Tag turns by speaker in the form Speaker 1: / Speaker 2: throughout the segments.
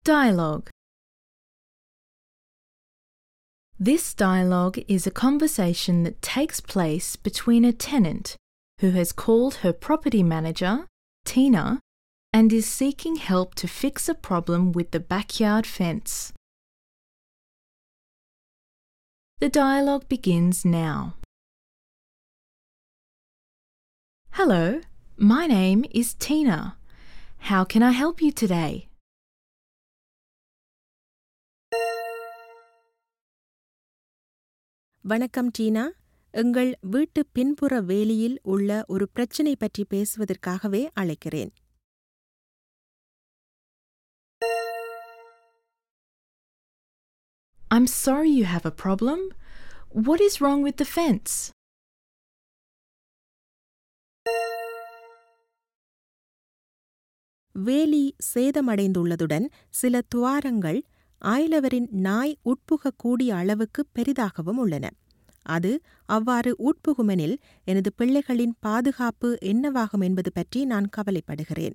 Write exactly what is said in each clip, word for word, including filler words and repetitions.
Speaker 1: Dialogue. This dialogue is a conversation that takes place between a tenant who has called her property manager, Tina, and is seeking help to fix a problem with the backyard fence. The dialogue begins now. Hello, my name is Tina. How can I help you today?
Speaker 2: வணக்கம் டீனா, எங்கள் வீட்டு பின்புற வேலியில் உள்ள ஒரு பிரச்சினை பற்றி பேசுவதற்காகவே அழைக்கிறேன்.
Speaker 1: I'm sorry you have a problem. What is wrong with the fence?
Speaker 2: வேலி சேதமடைந்துள்ளதுடன் சில துவாரங்கள் ஆய்லவரின் நாய் உட்புகக்கூடிய அளவுக்கு பெரிதாகவும் உள்ளன. அது அவ்வாறு உட்புகுமெனில் எனது பிள்ளைகளின் பாதுகாப்பு என்னவாகும் என்பது பற்றி நான் கவலைப்படுகிறேன்.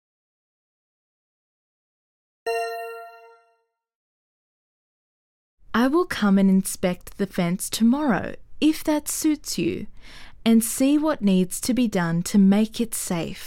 Speaker 1: I will come and inspect the fence tomorrow, if that suits you, and see what needs to be done to make it safe.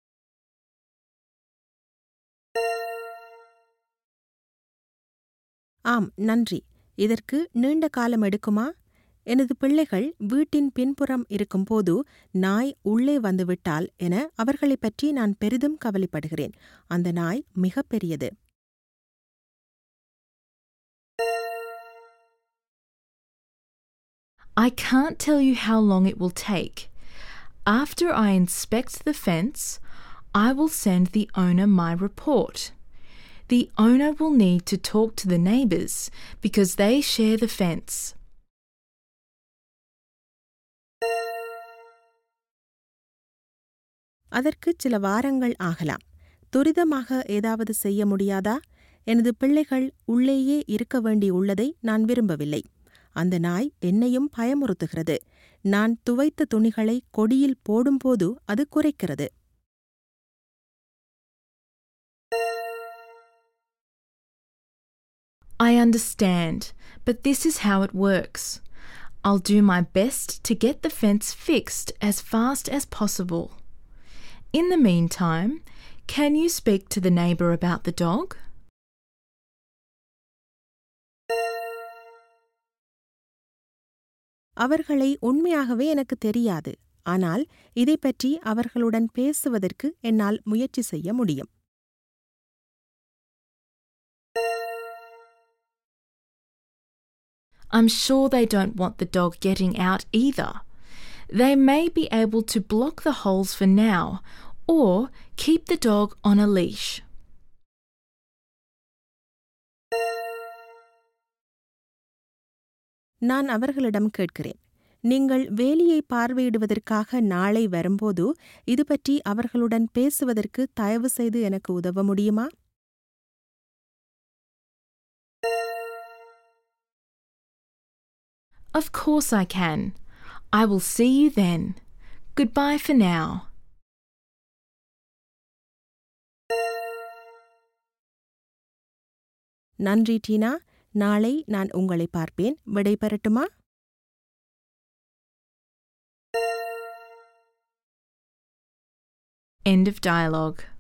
Speaker 2: ஆம், நன்றி. இதற்கு நீண்ட காலம் எடுக்குமா? எனது பிள்ளைகள் வீட்டின் பின்புறம் இருக்கும்போது நாய் உள்ளே வந்துவிட்டால் என அவர்களைப் பற்றி நான் பெரிதும் கவலைப்படுகிறேன். அந்த நாய் மிகப் பெரியது.
Speaker 1: I can't tell you how long it will take. After I inspect the fence, I will send the owner my report. The owner will need to talk to the neighbours because they share the fence.
Speaker 2: அதற்கு சில வாரங்கள் ஆகலாம். துரிதமாக ஏதாவது செய்ய முடியாதா? எனது பிள்ளைகள் உள்ளேயே இருக்க வேண்டியுள்ளதை நான் விரும்பவில்லை. அந்த நாய் என்னையும் பயமுறுத்துகிறது. நான் துவைத்த துணிகளை கொடியில் போடும்போது அது குரைக்கிறது.
Speaker 1: I understand, but this is how it works. I'll do my best to get the fence fixed as fast as possible. In the meantime, can you speak to the neighbour about the dog?
Speaker 2: அவர்களை உண்மையாகவே எனக்கு தெரியாது. ஆனால் இதைப்பற்றி அவர்களுடன் பேசுவதற்கு என்னால் முயற்சி செய்ய முடியும்.
Speaker 1: I'm sure they don't want the dog getting out either. They may be able to block the holes for now or keep the dog on a leash.
Speaker 2: நான் அவர்களிடம் கேட்கிறேன். நீங்கள் வேலியை பார்வையிடுவதற்காக நாளை வரும்போது இது பற்றி அவர்களுடன் பேசுவதற்கு தயவு செய்து எனக்கு உதவ முடியுமா?
Speaker 1: Of course I can. I will see you then. Goodbye for now.
Speaker 2: நன்றி டீனா. நாளை நான் உங்களை பார்ப்பேன். விடைபெறட்டுமா?
Speaker 1: End of dialogue.